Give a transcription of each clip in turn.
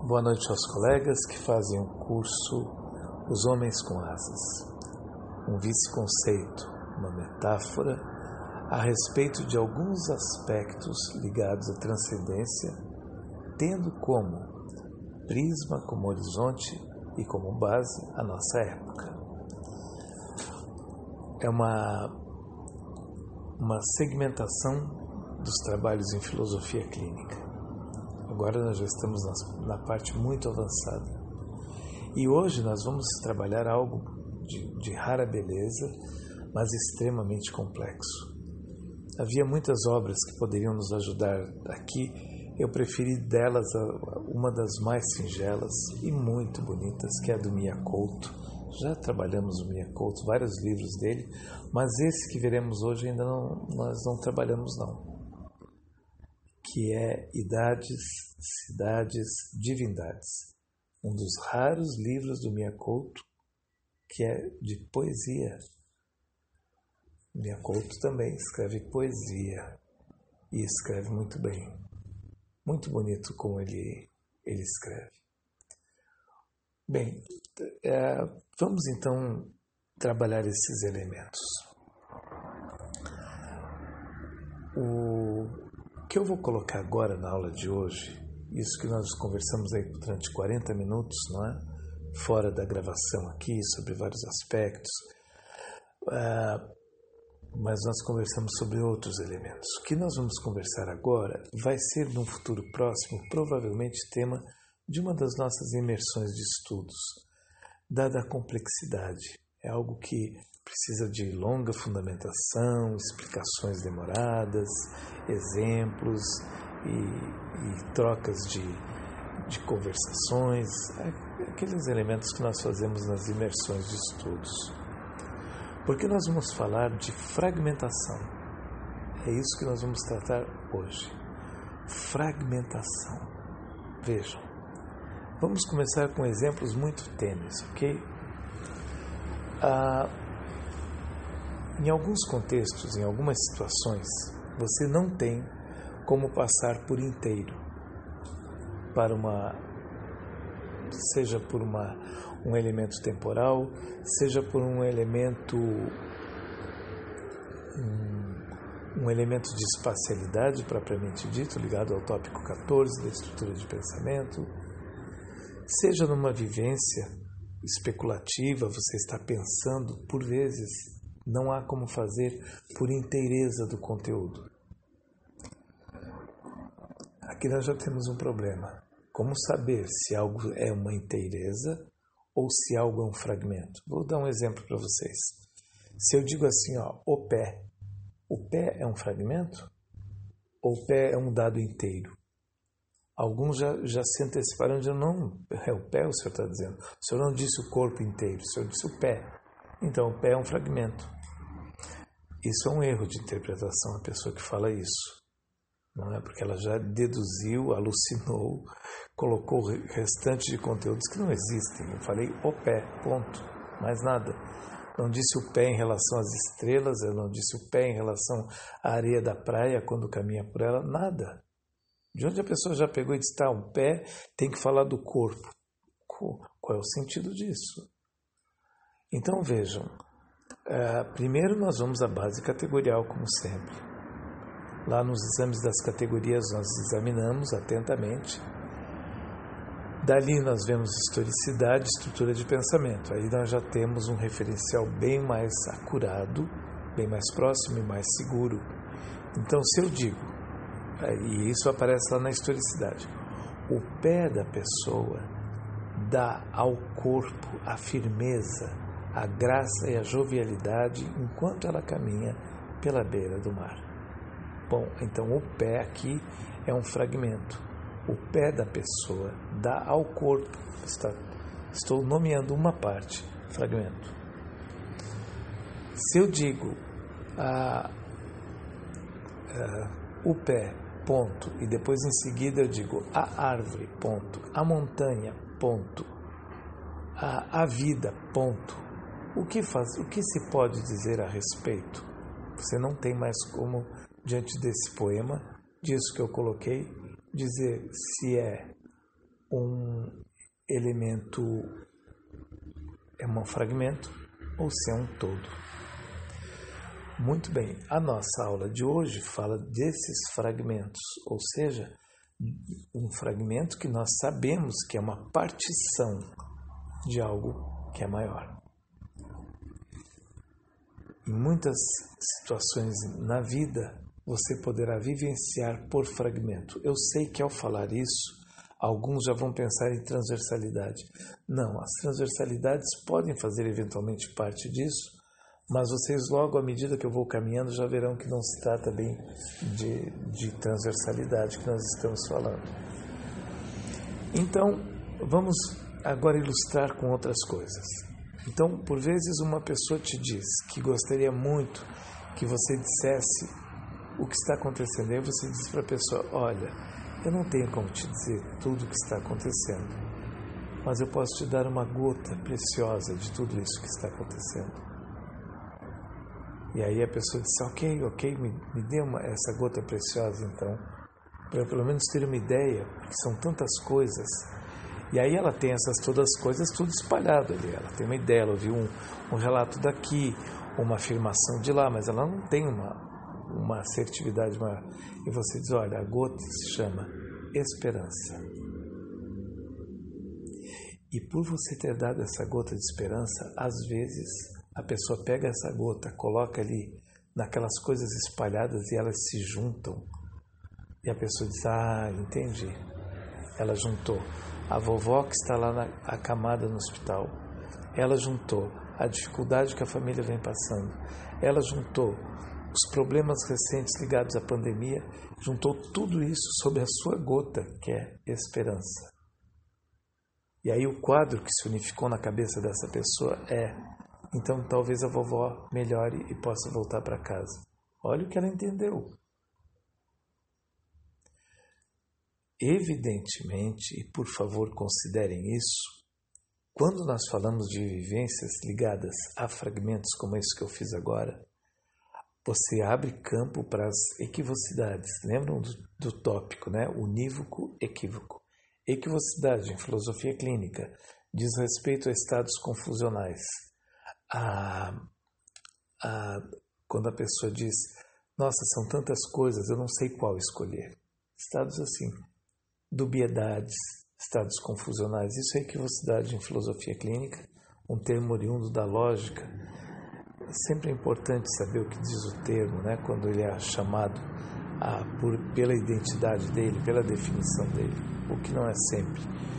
Boa noite aos colegas que fazem o curso Os Homens com Asas. Um vice-conceito, uma metáfora a respeito de alguns aspectos ligados à transcendência, tendo como prisma, como horizonte e como base a nossa época. É uma segmentação dos trabalhos em filosofia clínica. Agora nós já estamos na parte muito avançada. E hoje nós vamos trabalhar algo de rara beleza, mas extremamente complexo. Havia muitas obras que poderiam nos ajudar aqui. Eu preferi delas uma das mais singelas e muito bonitas, que é a do Miyako. Já trabalhamos o Miyako, vários livros dele, mas esse que veremos hoje ainda nós não trabalhamos não. Que é Idades, Cidades, Divindades, um dos raros livros do Miyako, que é de poesia. Miyako também escreve poesia e escreve muito bem, muito bonito como ele escreve. Bem, vamos então trabalhar esses elementos. O que eu vou colocar agora na aula de hoje, isso que nós conversamos aí durante 40 minutos, não é? Fora da gravação aqui, sobre vários aspectos, mas nós conversamos sobre outros elementos. O que nós vamos conversar agora vai ser, num futuro próximo, provavelmente tema de uma das nossas imersões de estudos, dada a complexidade. É algo que precisa de longa fundamentação, explicações demoradas, exemplos e trocas de conversações, aqueles elementos que nós fazemos nas imersões de estudos. Porque nós vamos falar de fragmentação. É isso que nós vamos tratar hoje. Fragmentação. Vejam, vamos começar com exemplos muito tênues, ok? Em alguns contextos, em algumas situações, você não tem como passar por inteiro para seja por um elemento temporal, seja por um elemento de espacialidade propriamente dito, ligado ao tópico 14 da estrutura de pensamento, seja numa vivência especulativa, você está pensando, por vezes, não há como fazer por inteireza do conteúdo. Aqui nós já temos um problema. Como saber se algo é uma inteireza ou se algo é um fragmento? Vou dar um exemplo para vocês. Se eu digo assim, o pé é um fragmento ou o pé é um dado inteiro? Alguns já se anteciparam dizendo, não, é o pé o senhor está dizendo. O senhor não disse o corpo inteiro, o senhor disse o pé. Então, o pé é um fragmento. Isso é um erro de interpretação, a pessoa que fala isso. Não é porque ela já deduziu, alucinou, colocou o restante de conteúdos que não existem. Eu falei o pé, ponto, mais nada. Não disse o pé em relação às estrelas, eu não disse o pé em relação à areia da praia quando caminha por ela, nada. De onde a pessoa já pegou e disse, o pé tem que falar do corpo. Qual é o sentido disso? Então vejam, primeiro nós vamos à base categorial, como sempre. Lá nos exames das categorias nós examinamos atentamente. Dali nós vemos historicidade, estrutura de pensamento. Aí nós já temos um referencial bem mais acurado, bem mais próximo e mais seguro. Então se eu digo, e isso aparece lá na historicidade, o pé da pessoa dá ao corpo a firmeza, a graça e a jovialidade enquanto ela caminha pela beira do mar. Bom, então o pé aqui é um fragmento. O pé da pessoa dá ao corpo. Estou nomeando uma parte, fragmento. Se eu digo o pé, ponto, e depois em seguida eu digo a árvore, ponto, a montanha, ponto, a vida, ponto, o que se pode dizer a respeito? Você não tem mais como, diante desse poema, disso que eu coloquei, dizer se é um elemento é um fragmento ou se é um todo. Muito bem, a nossa aula de hoje fala desses fragmentos, ou seja, um fragmento que nós sabemos que é uma partição de algo que é maior. Em muitas situações na vida, você poderá vivenciar por fragmento. Eu sei que ao falar isso, alguns já vão pensar em transversalidade. Não, as transversalidades podem fazer eventualmente parte disso, mas vocês logo, à medida que eu vou caminhando, já verão que não se trata bem de transversalidade que nós estamos falando. Então, vamos agora ilustrar com outras coisas. Então, por vezes uma pessoa te diz que gostaria muito que você dissesse o que está acontecendo. Aí você diz para a pessoa, olha, eu não tenho como te dizer tudo o que está acontecendo, mas eu posso te dar uma gota preciosa de tudo isso que está acontecendo. E aí a pessoa diz, ok, me dê essa gota preciosa então, para eu pelo menos ter uma ideia, porque são tantas coisas. E aí ela tem todas as coisas tudo espalhado ali, ela tem uma ideia, ela ouviu um relato daqui, uma afirmação de lá, mas ela não tem uma assertividade maior. E você diz, olha, a gota se chama esperança. E por você ter dado essa gota de esperança, às vezes a pessoa pega essa gota, coloca ali naquelas coisas espalhadas e elas se juntam. E a pessoa diz, entendi. Ela juntou a vovó que está lá acamada no hospital. Ela juntou a dificuldade que a família vem passando. Ela juntou os problemas recentes ligados à pandemia. Juntou tudo isso sob a sua gota, que é esperança. E aí o quadro que se unificou na cabeça dessa pessoa então talvez a vovó melhore e possa voltar para casa. Olha o que ela entendeu. Evidentemente, e por favor considerem isso, quando nós falamos de vivências ligadas a fragmentos como esse que eu fiz agora, você abre campo para as equivocidades. Lembram do tópico, né? Unívoco, equívoco. Equivocidade em filosofia clínica diz respeito a estados confusionais. Quando a pessoa diz, nossa, são tantas coisas, eu não sei qual escolher. Estados assim, dubiedades, estados confusionais. Isso é equivocidade em filosofia clínica, um termo oriundo da lógica. É sempre importante saber o que diz o termo, né? Quando ele é chamado pela identidade dele, pela definição dele, o que não é sempre.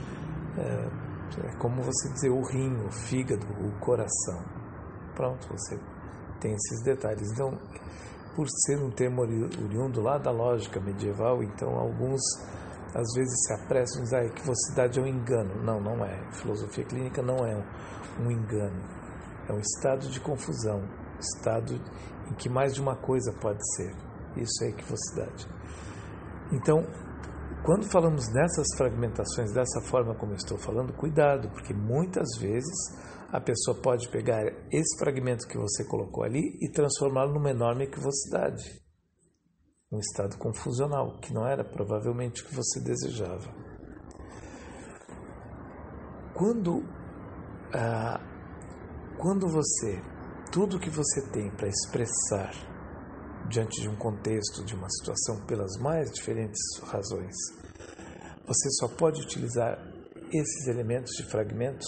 É como você dizer o rim, o fígado, o coração. Pronto, você tem esses detalhes. Então, por ser um termo oriundo lá da lógica medieval, então alguns às vezes se apressam e dizem que equivocidade é um engano. Não é. Filosofia clínica não é um engano. É um estado de confusão, estado em que mais de uma coisa pode ser. Isso é equivocidade. Então, quando falamos nessas fragmentações, dessa forma como eu estou falando, cuidado, porque muitas vezes a pessoa pode pegar esse fragmento que você colocou ali e transformá-lo numa enorme equivocidade. Um estado confusional, que não era provavelmente o que você desejava. Quando tudo que você tem para expressar diante de um contexto, de uma situação, pelas mais diferentes razões, você só pode utilizar esses elementos de fragmentos.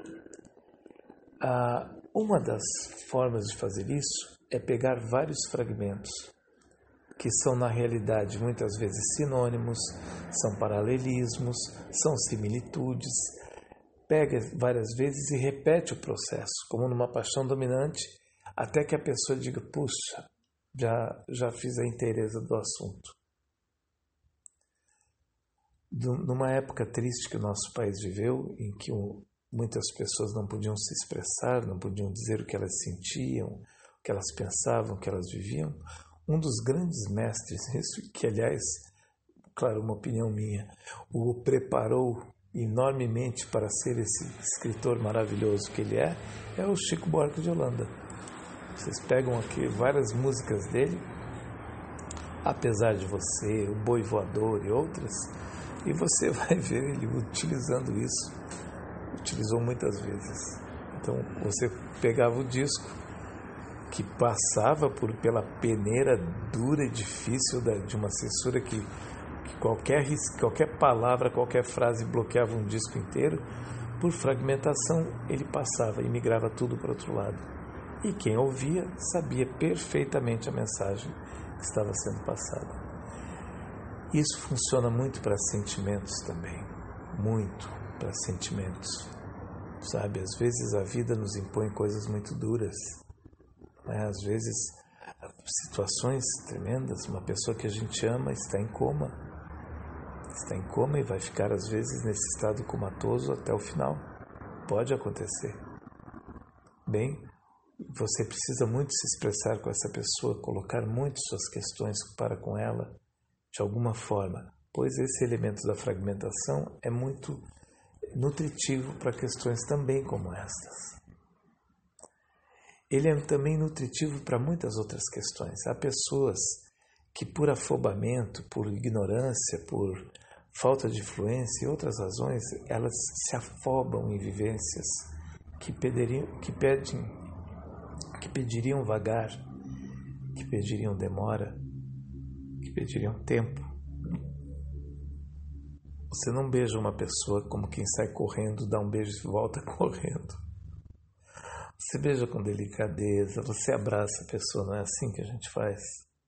Uma das formas de fazer isso é pegar vários fragmentos que são na realidade muitas vezes sinônimos, são paralelismos, são similitudes. Pega várias vezes e repete o processo, como numa paixão dominante, até que a pessoa diga, puxa, já fiz a inteireza do assunto. Numa época triste que o nosso país viveu, em que muitas pessoas não podiam se expressar, não podiam dizer o que elas sentiam, o que elas pensavam, o que elas viviam, um dos grandes mestres, isso que aliás, claro, uma opinião minha, o preparou enormemente para ser esse escritor maravilhoso que ele é o Chico Buarque de Holanda. Vocês pegam aqui várias músicas dele, Apesar de Você, O Boi Voador e outras, E você vai ver ele utilizando isso, utilizou muitas vezes. Então você pegava o disco, que passava pela peneira dura e difícil de uma censura que qualquer palavra, qualquer frase bloqueava um disco inteiro. Por fragmentação, ele passava e migrava tudo para o outro lado. E quem ouvia sabia perfeitamente a mensagem que estava sendo passada. Isso funciona muito para sentimentos também, muito para sentimentos. Sabe, às vezes a vida nos impõe coisas muito duras, né? Às vezes situações tremendas. Uma pessoa que a gente ama está em coma e vai ficar às vezes nesse estado comatoso até o final. Pode acontecer. Bem, você precisa muito se expressar com essa pessoa, colocar muito suas questões para com ela, de alguma forma, pois esse elemento da fragmentação é muito nutritivo para questões também como estas. Ele é também nutritivo para muitas outras questões. Há pessoas que por afobamento, por ignorância, por falta de influência e outras razões, elas se afobam em vivências que pediriam vagar, que pediriam demora, que pediriam tempo. Você não beija uma pessoa como quem sai correndo, dá um beijo e volta correndo. Você beija com delicadeza, você abraça a pessoa, não é assim que a gente faz?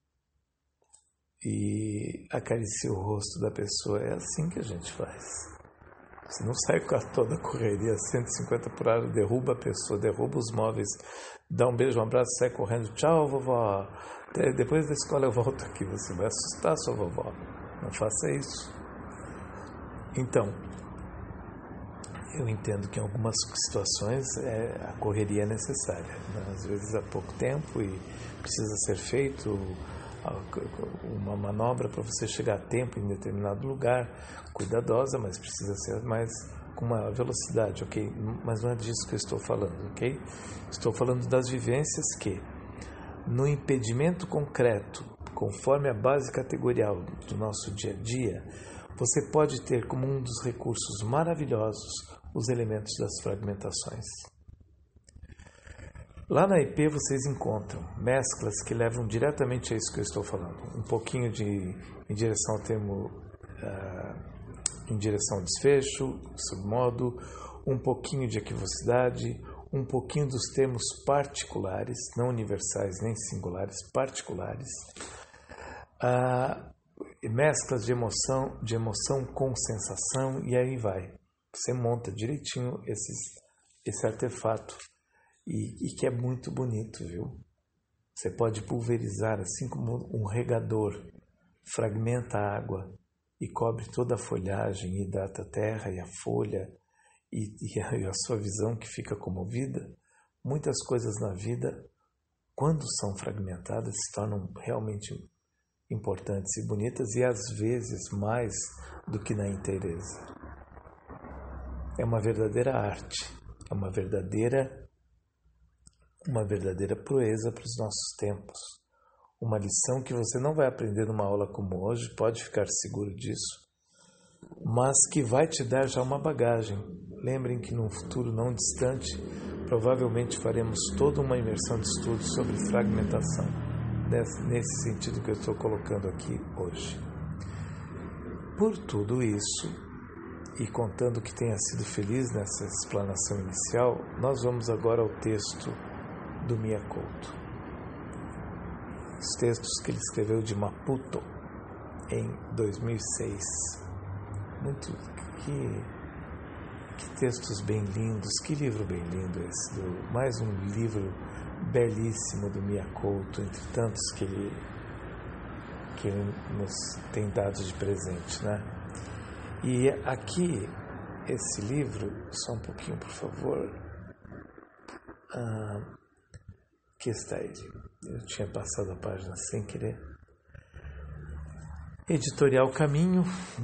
E acaricia o rosto da pessoa, é assim que a gente faz. Você não sai com toda a correria, 150 por hora, derruba a pessoa, derruba os móveis, dá um beijo, um abraço, sai correndo, tchau vovó, depois da escola eu volto aqui, você vai assustar sua vovó, não faça isso. Então, eu entendo que em algumas situações a correria é necessária, né? Às vezes há pouco tempo e precisa ser feito uma manobra para você chegar a tempo em determinado lugar, cuidadosa, mas precisa ser mais com uma velocidade, ok? Mas não é disso que eu estou falando, ok? Estou falando das vivências que, no impedimento concreto, conforme a base categorial do nosso dia a dia, você pode ter como um dos recursos maravilhosos os elementos das fragmentações. Lá na IP vocês encontram mesclas que levam diretamente a isso que eu estou falando. Um pouquinho em direção ao termo, em direção ao desfecho, submodo, um pouquinho de equivocidade, um pouquinho dos termos particulares, não universais nem singulares, particulares, mesclas de emoção com sensação, e aí vai. Você monta direitinho esse artefato. E que é muito bonito, viu? Você pode pulverizar, assim como um regador fragmenta a água e cobre toda a folhagem, hidrata a terra e a folha e a sua visão que fica comovida. Muitas coisas na vida, quando são fragmentadas, se tornam realmente importantes e bonitas, e às vezes mais do que na inteireza. É uma verdadeira arte, é uma verdadeira proeza para os nossos tempos. Uma lição que você não vai aprender numa aula como hoje, pode ficar seguro disso, mas que vai te dar já uma bagagem. Lembrem que num futuro não distante, provavelmente faremos toda uma imersão de estudos sobre fragmentação, nesse sentido que eu estou colocando aqui hoje. Por tudo isso, e contando que tenha sido feliz nessa explanação inicial, nós vamos agora ao texto do Miyakoto. Os textos que ele escreveu de Maputo em 2006. Que textos bem lindos, que livro bem lindo esse. Mais um livro belíssimo do Miyakoto, entre tantos que ele nos tem dado de presente, né? E aqui, esse livro, só um pouquinho, por favor. Aqui está ele. Eu tinha passado a página sem querer. Editorial Caminho,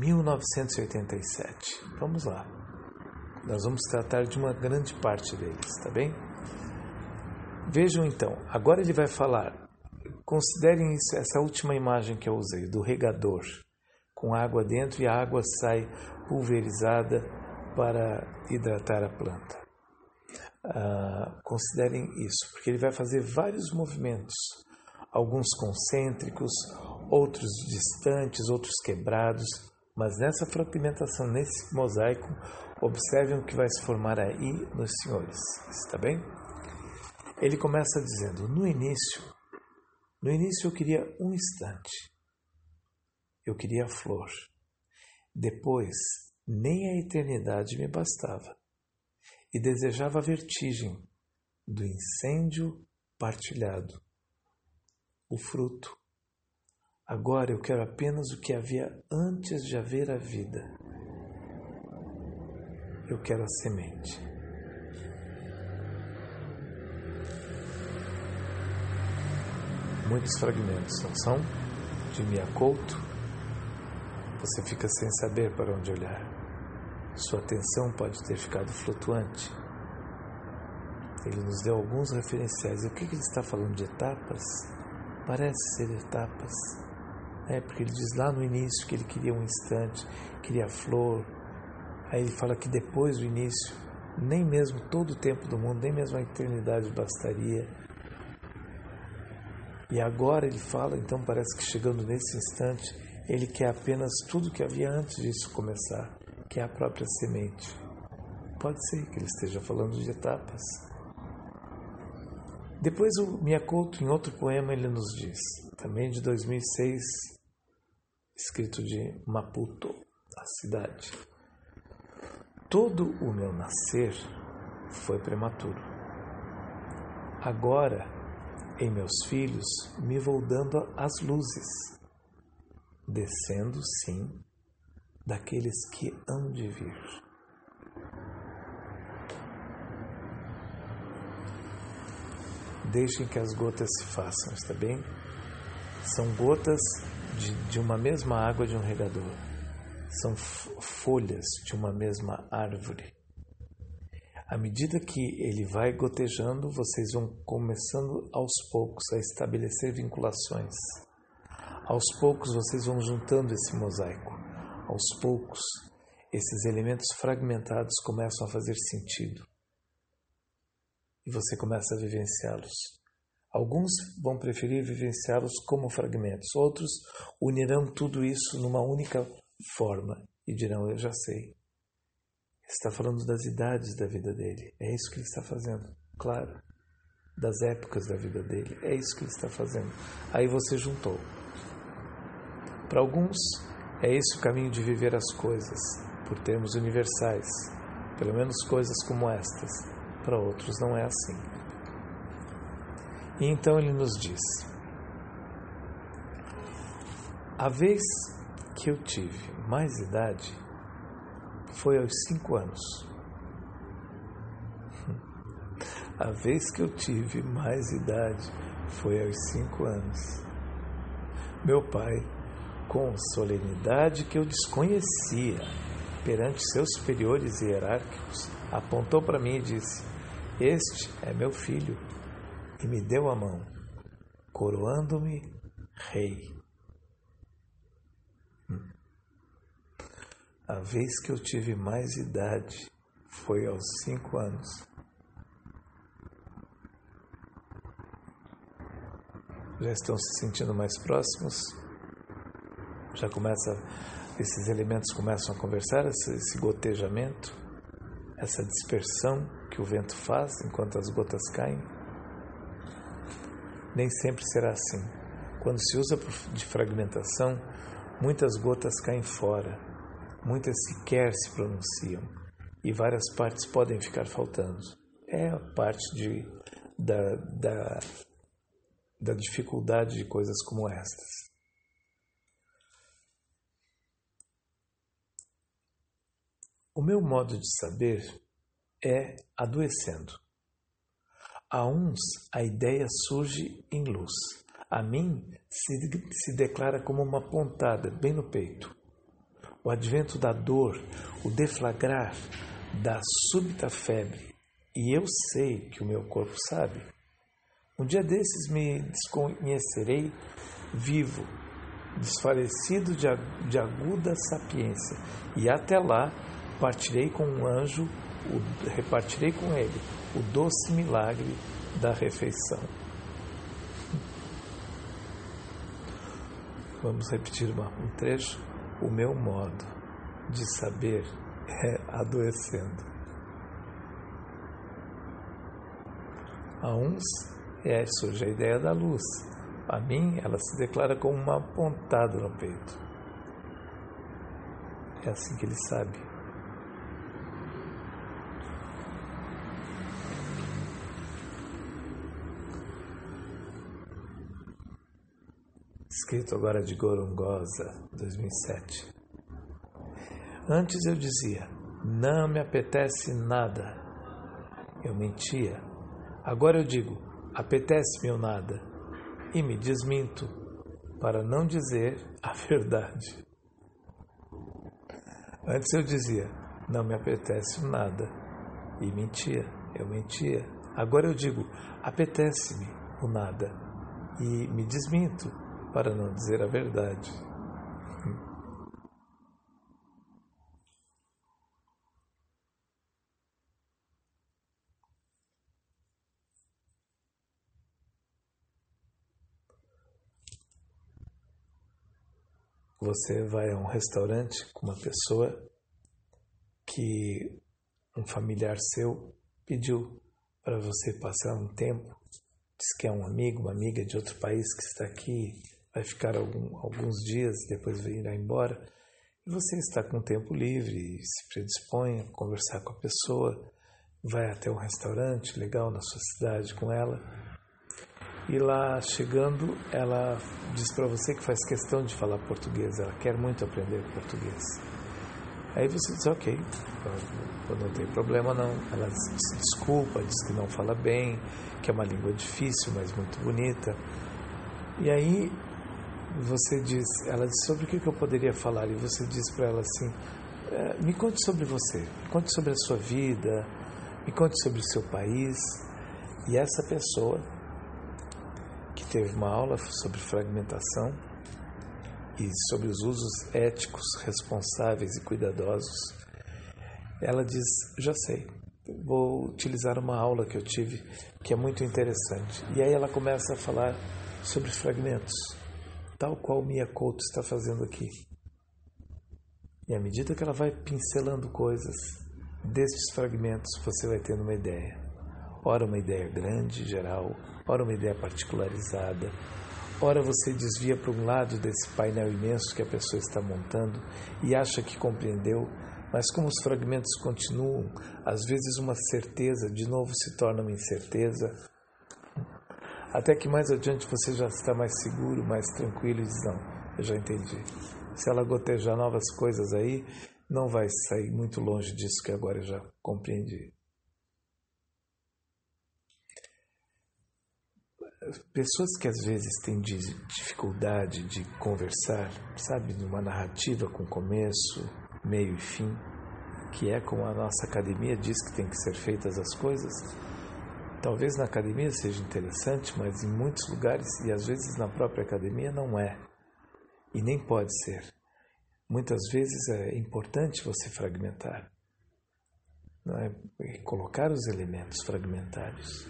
1987. Vamos lá. Nós vamos tratar de uma grande parte deles, tá bem? Vejam então, agora ele vai falar, considerem isso, essa última imagem que eu usei, do regador, com água dentro e a água sai pulverizada para hidratar a planta. Considerem isso, porque ele vai fazer vários movimentos, alguns concêntricos, outros distantes, outros quebrados, mas nessa fragmentação, nesse mosaico, observem o que vai se formar aí nos senhores, está bem? Ele começa dizendo, no início eu queria um instante, eu queria a flor, depois nem a eternidade me bastava, e desejava a vertigem do incêndio partilhado, o fruto. Agora eu quero apenas o que havia antes de haver a vida. Eu quero a semente. Muitos fragmentos, não são? De Miyako. Você fica sem saber para onde olhar. Sua atenção pode ter ficado flutuante. Ele nos deu alguns referenciais. E o que ele está falando de etapas? Parece ser etapas. Porque ele diz lá no início que ele queria um instante, queria a flor. Aí ele fala que depois do início, nem mesmo todo o tempo do mundo, nem mesmo a eternidade bastaria. E agora ele fala, então parece que chegando nesse instante, ele quer apenas tudo que havia antes disso começar, que é a própria semente. Pode ser que ele esteja falando de etapas. Depois o Miyako, em outro poema, ele nos diz, também de 2006, escrito de Maputo, a cidade. Todo o meu nascer foi prematuro. Agora, em meus filhos, me vou dando as luzes, descendo, sim, daqueles que hão de vir. Deixem que as gotas se façam, está bem? São gotas de uma mesma água de um regador. São folhas de uma mesma árvore. À medida que ele vai gotejando, vocês vão começando aos poucos a estabelecer vinculações. Aos poucos vocês vão juntando esse mosaico. Aos poucos, esses elementos fragmentados começam a fazer sentido. E você começa a vivenciá-los. Alguns vão preferir vivenciá-los como fragmentos. Outros unirão tudo isso numa única forma e dirão, eu já sei. Ele está falando das idades da vida dele. É isso que ele está fazendo. Claro. Das épocas da vida dele. É isso que ele está fazendo. Aí você juntou. Para alguns, é esse o caminho de viver as coisas, por termos universais. Pelo menos coisas como estas. Para outros não é assim. E então ele nos diz, a vez que eu tive mais idade foi aos 5 anos. A vez que eu tive mais idade foi aos 5 anos. Meu pai, com solenidade que eu desconhecia perante seus superiores hierárquicos, apontou para mim e disse, este é meu filho, e me deu a mão, coroando-me rei. A vez que eu tive mais idade foi aos 5 anos. Já estão se sentindo mais próximos? Já esses elementos começam a conversar, esse gotejamento, essa dispersão que o vento faz enquanto as gotas caem? Nem sempre será assim. Quando se usa de fragmentação, muitas gotas caem fora, muitas sequer se pronunciam e várias partes podem ficar faltando. É a parte da dificuldade de coisas como estas. O meu modo de saber é adoecendo. A uns a ideia surge em luz. A mim se declara como uma pontada bem no peito. O advento da dor, o deflagrar da súbita febre. E eu sei que o meu corpo sabe. Um dia desses me desconhecerei vivo desfalecido de aguda sapiência, e até lá partirei com um anjo, repartirei com ele o doce milagre da refeição. Vamos repetir um trecho. O meu modo de saber é adoecendo. A uns surge a ideia da luz. A mim, ela se declara como uma pontada no peito. É assim que ele sabe. Escrito agora de Gorongosa, 2007. Antes eu dizia, não me apetece nada. Eu mentia. Agora eu digo, apetece-me o nada. E me desminto, para não dizer a verdade. Antes eu dizia, não me apetece nada. E mentia, eu mentia. Agora eu digo, apetece-me o nada. E me desminto, para não dizer a verdade. Você vai a um restaurante com uma pessoa que um familiar seu pediu para você passar um tempo, diz que é um amigo, uma amiga de outro país que está aqui, vai ficar alguns dias, depois irá embora, e você está com tempo livre e se predispõe a conversar com a pessoa, vai até um restaurante legal na sua cidade com ela, e lá chegando ela diz para você que faz questão de falar português, ela quer muito aprender português. Aí você diz, ok, não tem problema não. Ela se desculpa, diz que não fala bem, que é uma língua difícil, mas muito bonita. E aí você diz, ela diz, sobre o que eu poderia falar? E você diz para ela assim, me conte sobre você, me conte sobre a sua vida, me conte sobre o seu país. E essa pessoa que teve uma aula sobre fragmentação e sobre os usos éticos, responsáveis e cuidadosos, ela diz, já sei, vou utilizar uma aula que eu tive que é muito interessante. E aí ela começa a falar sobre fragmentos, tal qual Mia Couto está fazendo aqui. E à medida que ela vai pincelando coisas destes fragmentos, você vai tendo uma ideia. Ora uma ideia grande, geral, ora uma ideia particularizada, ora você desvia para um lado desse painel imenso que a pessoa está montando e acha que compreendeu, mas como os fragmentos continuam, às vezes uma certeza de novo se torna uma incerteza, até que mais adiante você já está mais seguro, mais tranquilo e diz, não, eu já entendi. Se ela gotejar novas coisas aí, não vai sair muito longe disso que agora eu já compreendi. Pessoas que às vezes têm dificuldade de conversar, sabe, numa narrativa com começo, meio e fim, que é como a nossa academia diz que tem que ser feitas as coisas. Talvez na academia seja interessante, mas em muitos lugares, e às vezes na própria academia, não é. E nem pode ser. Muitas vezes é importante você fragmentar, não é? E colocar os elementos fragmentários.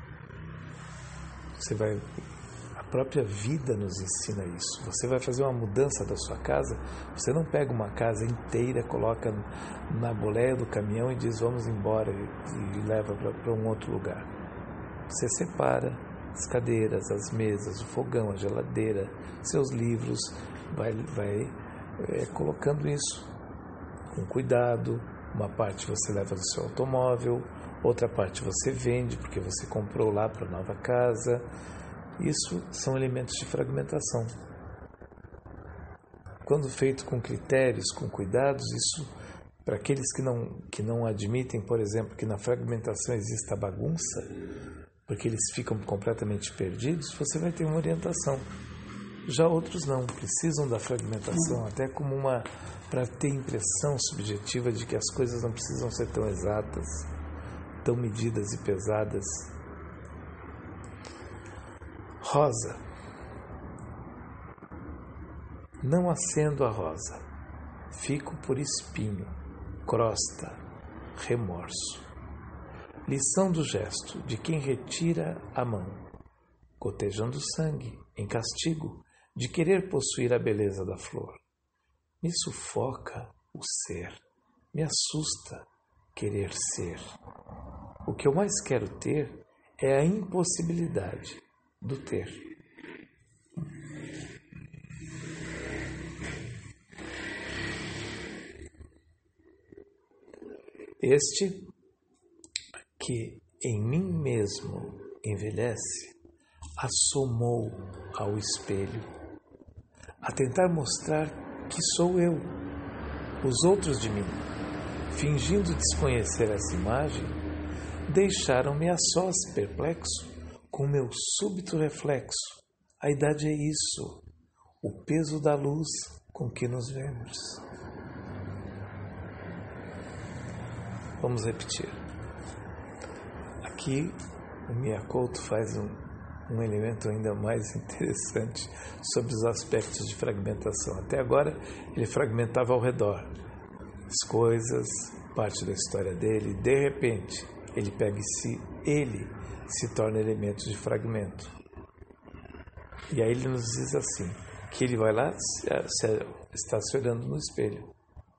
A própria vida nos ensina isso. Você vai fazer uma mudança da sua casa, você não pega uma casa inteira, coloca na boleia do caminhão e diz vamos embora e leva para um outro lugar. Você separa as cadeiras, as mesas, o fogão, a geladeira, seus livros, vai colocando isso com cuidado. Uma parte você leva do seu automóvel, outra parte você vende porque você comprou lá para a nova casa. Isso são elementos de fragmentação. Quando feito com critérios, com cuidados, isso, para aqueles que não admitem, por exemplo, que na fragmentação exista bagunça, porque eles ficam completamente perdidos, você vai ter uma orientação. Já outros não, precisam da fragmentação, até como para ter impressão subjetiva de que as coisas não precisam ser tão exatas, tão medidas e pesadas. Rosa. não acendo a rosa, fico por espinho, crosta, remorso. Lição do gesto de quem retira a mão, gotejando sangue, em castigo, de querer possuir a beleza da flor. Me sufoca o ser, me assusta querer ser. O que eu mais quero ter é a impossibilidade do ter. Este que em mim mesmo envelhece, assomou ao espelho, a tentar mostrar que sou eu, os outros de mim, fingindo desconhecer essa imagem, deixaram-me a sós perplexo com meu súbito reflexo. A idade é isso, o peso da luz com que nos vemos. Vamos repetir. Aqui o Miyakoto faz um elemento ainda mais interessante sobre os aspectos de fragmentação. Até agora ele fragmentava ao redor as coisas, parte da história dele. De repente ele pega ele se torna elemento de fragmento. E aí ele nos diz assim, que ele vai lá, está se olhando no espelho.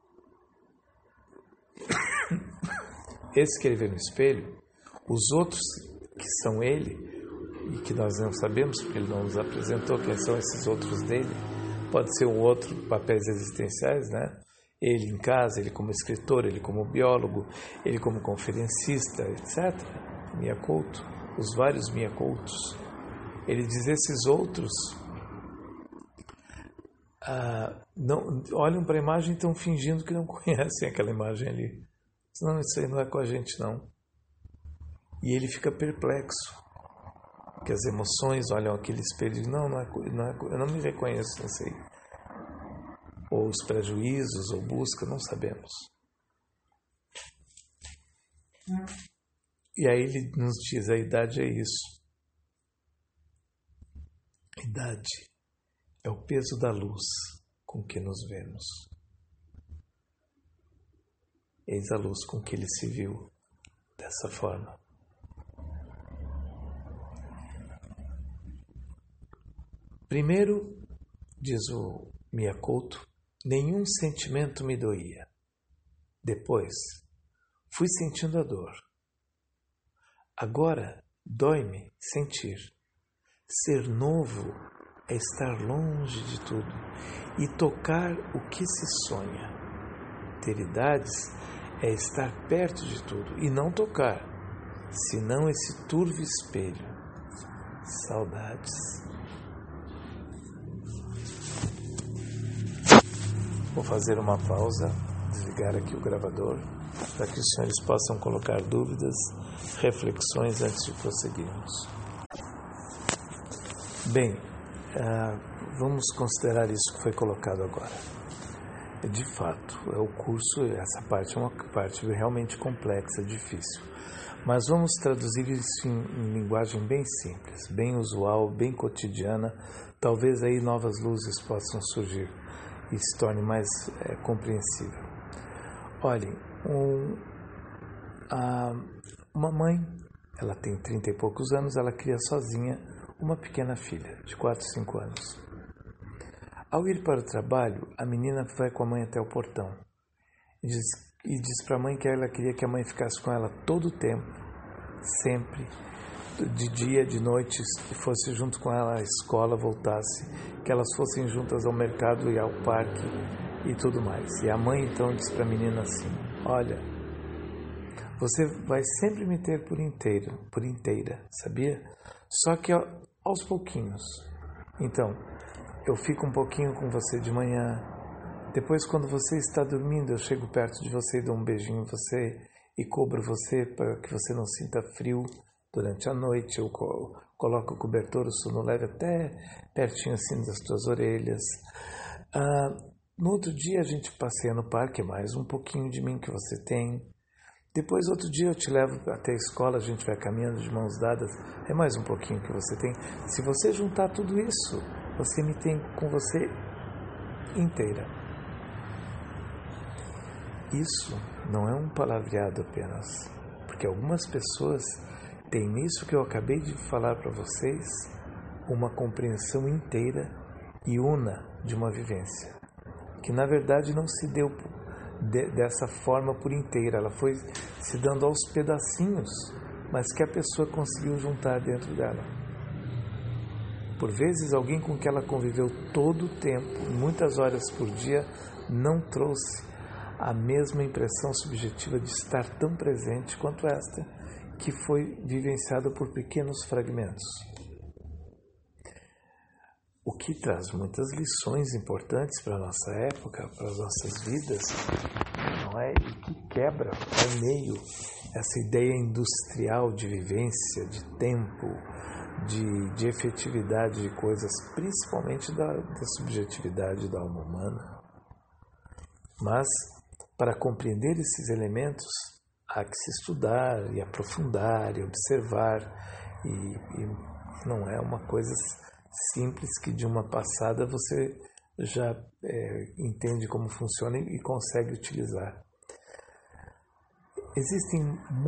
Esse que ele vê no espelho, os outros que são ele, e que nós não sabemos, porque ele não nos apresentou quem são esses outros dele, pode ser um outro, papéis existenciais, né? Ele em casa, ele como escritor, ele como biólogo, ele como conferencista, etc. Miyakoto, os vários Miyakotos. Ele diz, esses outros não olham para a imagem e estão fingindo que não conhecem aquela imagem ali. Não, isso aí não é com a gente, não. E ele fica perplexo, porque as emoções olham aquele espelho e dizem, eu não me reconheço nisso aí. Ou os prejuízos, ou busca, não sabemos. E aí ele nos diz, a idade é isso. A idade é o peso da luz com que nos vemos. Eis a luz com que ele se viu dessa forma. Primeiro, diz o Miyakoto, nenhum sentimento me doía. Depois, fui sentindo a dor. Agora, dói-me sentir. Ser novo é estar longe de tudo e tocar o que se sonha. Ter idades é estar perto de tudo e não tocar, senão esse turvo espelho. Saudades. Vou fazer uma pausa, desligar aqui o gravador, para que os senhores possam colocar dúvidas, reflexões antes de prosseguirmos. Bem, vamos considerar isso que foi colocado agora. De fato, o curso, essa parte é uma parte realmente complexa, difícil. Mas vamos traduzir isso em linguagem bem simples, bem usual, bem cotidiana. Talvez aí novas luzes possam surgir e se torne mais compreensível. Olhem, uma mãe, ela tem 30 e poucos anos, ela cria sozinha uma pequena filha de 4, 5 anos. Ao ir para o trabalho, a menina vai com a mãe até o portão e diz para a mãe que ela queria que a mãe ficasse com ela todo o tempo, sempre, de dia, de noite, que fosse junto com ela à escola, voltasse, que elas fossem juntas ao mercado e ao parque e tudo mais. E a mãe então diz para a menina assim, olha, você vai sempre me ter por inteira, sabia? Só que aos pouquinhos. Então, eu fico um pouquinho com você de manhã. Depois, quando você está dormindo, eu chego perto de você e dou um beijinho em você e cubro você para que você não sinta frio durante a noite. Eu coloco o cobertor, o sono leve até pertinho assim das tuas orelhas. No outro dia, a gente passeia no parque, mais um pouquinho de mim que você tem. Depois, outro dia, eu te levo até a escola, a gente vai caminhando de mãos dadas, é mais um pouquinho que você tem. Se você juntar tudo isso, você me tem com você inteira. Isso não é um palavreado apenas, porque algumas pessoas têm nisso que eu acabei de falar para vocês uma compreensão inteira e una de uma vivência, que na verdade não se deu dessa forma por inteira, ela foi se dando aos pedacinhos, mas que a pessoa conseguiu juntar dentro dela. Por vezes, alguém com que ela conviveu todo o tempo, muitas horas por dia, não trouxe a mesma impressão subjetiva de estar tão presente quanto esta, que foi vivenciada por pequenos fragmentos. O que traz muitas lições importantes para a nossa época, para as nossas vidas, não é? E que quebra ao meio essa ideia industrial de vivência, de tempo, de efetividade de coisas, principalmente da subjetividade da alma humana. Mas, para compreender esses elementos, há que se estudar e aprofundar e observar, e não é uma coisa simples que de uma passada você já entende como funciona e consegue utilizar. Existem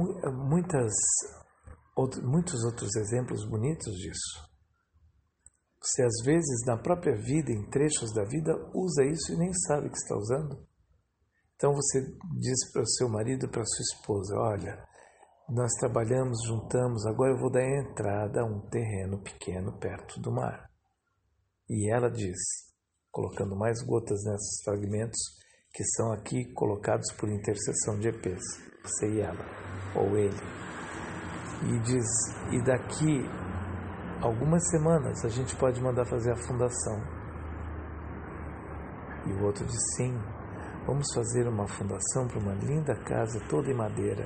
muitos outros exemplos bonitos disso. Você às vezes na própria vida, em trechos da vida, usa isso e nem sabe que está usando. Então você diz para o seu marido, para a sua esposa: olha, nós trabalhamos, juntamos, agora eu vou dar entrada a um terreno pequeno perto do mar. E ela diz, colocando mais gotas nesses fragmentos que são aqui colocados por intercessão de EPs, você e ela, ou ele. E diz, e daqui algumas semanas a gente pode mandar fazer a fundação. E o outro diz, sim, vamos fazer uma fundação para uma linda casa toda em madeira.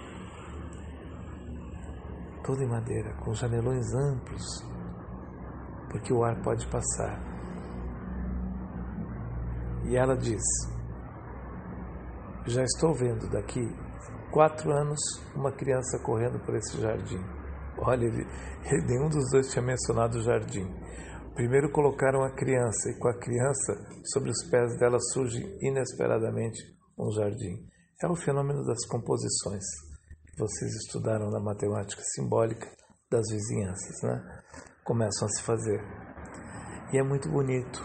Toda em madeira, com janelões amplos, porque o ar pode passar. E ela diz, já estou vendo daqui 4 anos uma criança correndo por esse jardim. Olha, nenhum dos dois tinha mencionado o jardim. Primeiro colocaram a criança, e com a criança, sobre os pés dela surge inesperadamente um jardim. É o fenômeno das composições, que vocês estudaram na matemática simbólica das vizinhanças, né? Começam a se fazer. E é muito bonito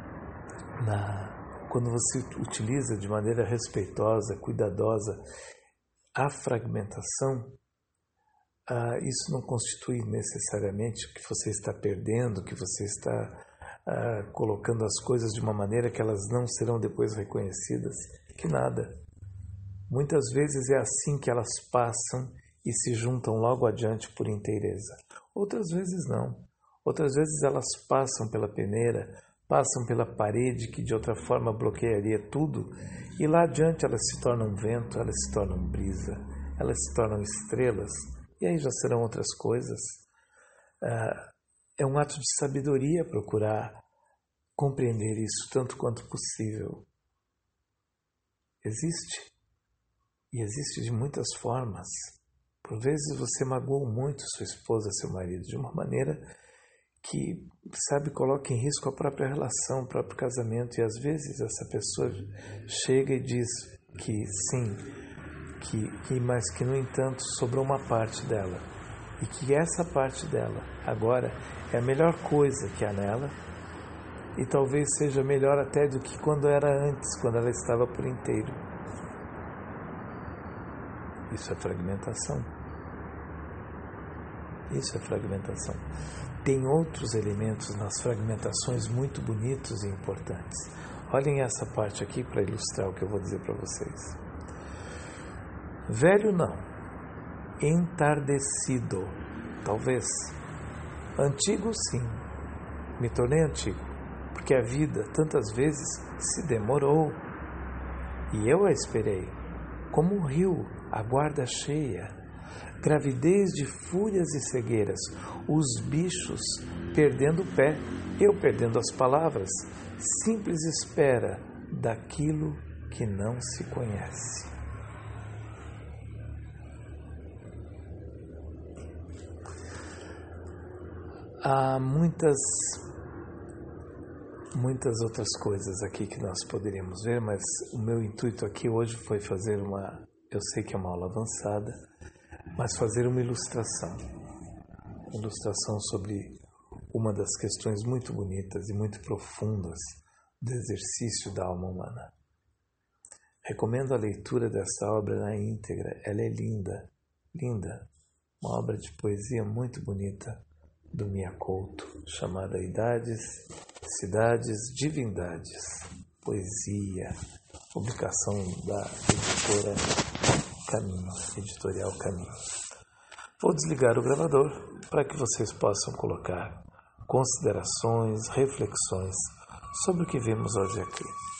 quando você utiliza de maneira respeitosa, cuidadosa, a fragmentação. Isso não constitui necessariamente que você está perdendo, que você está colocando as coisas de uma maneira que elas não serão depois reconhecidas, que nada. Muitas vezes é assim que elas passam e se juntam logo adiante por inteireza. Outras vezes não. Outras vezes elas passam pela peneira, passam pela parede que de outra forma bloquearia tudo, e lá adiante elas se tornam vento, elas se tornam brisa, elas se tornam estrelas, e aí já serão outras coisas. É um ato de sabedoria procurar compreender isso tanto quanto possível. Existe, e existe de muitas formas. Por vezes você magoou muito sua esposa, seu marido, de uma maneira que, coloca em risco a própria relação, o próprio casamento, e às vezes essa pessoa chega e diz que sim, mas que, no entanto, sobrou uma parte dela, e que essa parte dela agora é a melhor coisa que há nela, e talvez seja melhor até do que quando era antes, quando ela estava por inteiro. Isso é fragmentação. Isso é fragmentação. Tem outros elementos nas fragmentações muito bonitos e importantes. Olhem essa parte aqui para ilustrar o que eu vou dizer para vocês. Velho não, entardecido, talvez. Antigo sim, me tornei antigo, porque a vida tantas vezes se demorou, e eu a esperei, como um rio, a guarda cheia, gravidez de fúrias e cegueiras, os bichos perdendo o pé, eu perdendo as palavras, simples espera daquilo que não se conhece. Há muitas muitas outras coisas aqui que nós poderíamos ver, mas o meu intuito aqui hoje foi fazer eu sei que é uma aula avançada, mas fazer uma ilustração sobre uma das questões muito bonitas e muito profundas do exercício da alma humana. Recomendo a leitura dessa obra na íntegra, ela é linda, linda, uma obra de poesia muito bonita do Mia Couto, chamada Idades, Cidades, Divindades, poesia, publicação da editora Caminho, editorial Caminho. Vou desligar o gravador para que vocês possam colocar considerações, reflexões sobre o que vimos hoje aqui.